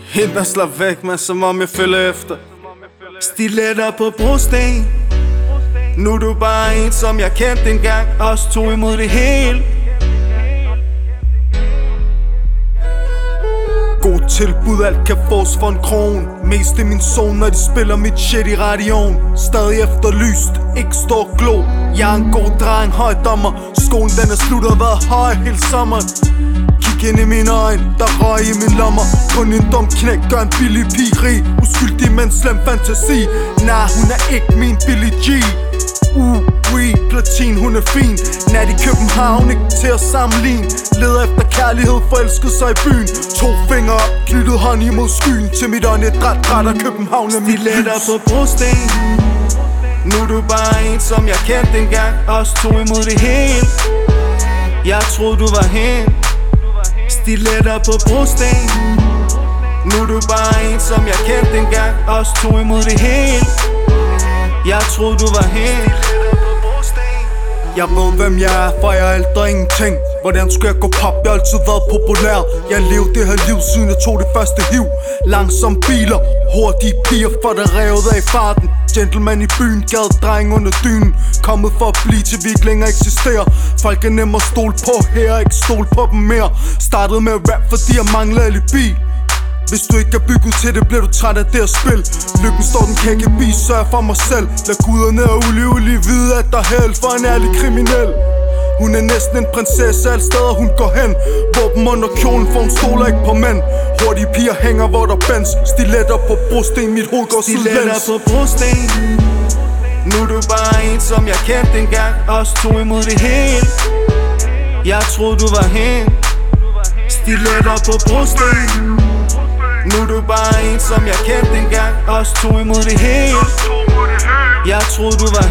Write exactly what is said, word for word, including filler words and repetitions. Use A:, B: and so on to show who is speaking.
A: Hende der slap væk, men som om jeg følger efter. Stiletter på brosten. Nu er du bare en, som jeg kendte engang. Os to imod det hele. God tilbud, alt kan fås for en kron. Mest i min zone, når de spiller mit shit i radioen. Stadig efterlyst, ikke står glo. Jeg er en god dreng, højdommer. Skolen den er slut og været høj hele sommeren. Kig ind i mine øjne, der røg i mine lommer. Kun en dum knæk gør en billig pigeri. Uskyldig, men slem fantasi. Nah, hun er ikke min Billie G. Uh, we, platin, hun er fin. Nat i København, ikke til at sammenligne. Leder efter kærlighed, forelskede sig i byen. To fingre op, knyttet hånd imod skyen. Til mit åndedræt drætter København er mit lys. Stiletter på brosten. Nu er du bare en, som jeg kendte engang. Os to imod det hele. Jeg troede du var hen. Stiletter på brosten. Nu er du bare en, som jeg kendte engang. Os to imod det hele. Jeg troede du var hen. Jeg ved hvem jeg er, for jeg er ældre ingenting. Hvordan skulle jeg gå pop? Jeg har altid været populær. Jeg levede det her liv, siden jeg tog det første hiv. Langsomme biler, hurtige piger, for der revet af i farten. Gentleman i byen, gadedreng under dynen. Kommet for at blive til vi ikke længere eksisterer. Folk er nemme at stole på her, ikke stole på dem mere. Startede med rap, fordi jeg mangler alibi. Hvis du ikke er bygget til det, bliver du træt af det at spille. Lykken står den kan ikke bi, sørg for mig selv. Lad guderne og Uli Uli vide, at der er held for en ærlig kriminel. Hun er næsten en prinsesse alle steder hun går hen. Våben under kjolen, for hun stoler ikke på mænd. Hurtige piger hænger hvor der bands. Stiletter på brosten, mit hoved går sidelæns. Stiletter på brosten. Nu er du bare en, som jeg kendte engang. Os to imod det hele. Jeg troede du var hen. Stiletter på brosten. Nu er du bare en, som jeg kendte engang. Os to imod det hele. Jeg troede du var